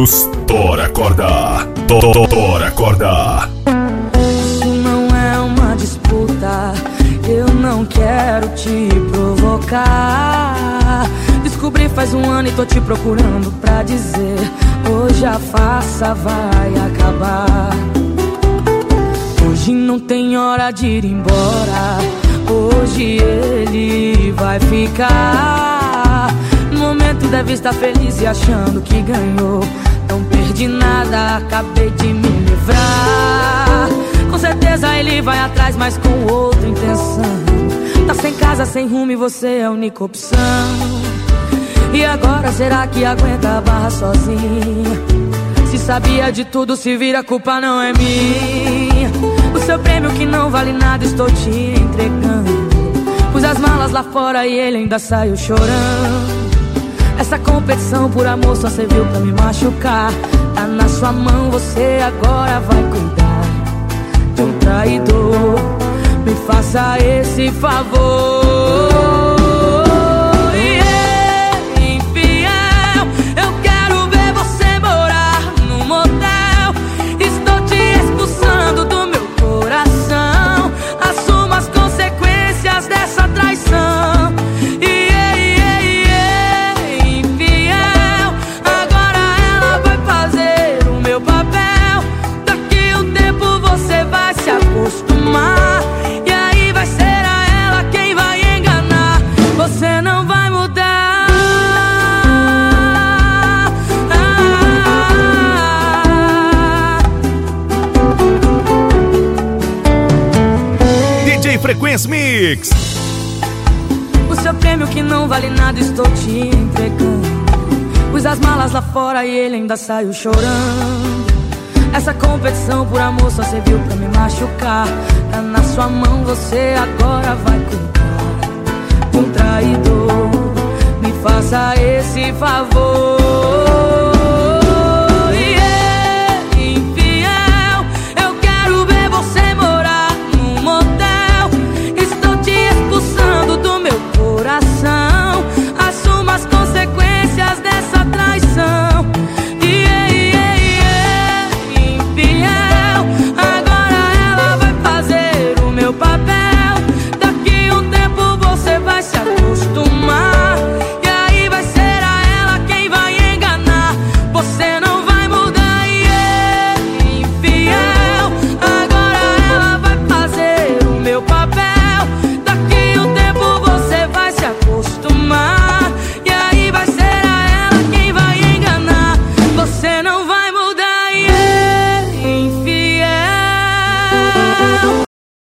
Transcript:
Frequências. Tora Acorda. Tora Acorda. Isso não é uma disputa, eu não quero te provocar. Descobri faz um ano e tô te procurando pra dizer: hoje a farsa vai acabar. Hoje não tem hora de ir embora, hoje ele vai ficar. No momento deve estar feliz e achando que ganhou. Não perdi nada, acabei de me livrar. Com certeza ele vai atrás, mas com outra intenção. Tá sem casa, sem rumo e você é a única opção. E agora será que aguenta a barra sozinha? Se sabia de tudo, se vira, a culpa não é minha. O seu prêmio que não vale nada estou te entregando. Pus as malas lá fora e ele ainda saiu chorando. Essa competição por amor só serviu pra me machucar. Tá na sua mão, você agora vai cuidar de um traidor. Me faça esse favor. E aí vai ser a ela quem vai enganar. Você não vai mudar. DJ Frequência Mix. O seu prêmio que não vale nada estou te entregando. Pus as malas lá fora e ele ainda saiu chorando. Essa competição por amor só serviu pra me machucar. Tá na sua mão, você agora vai cuidar de um traidor. Me faça esse favor.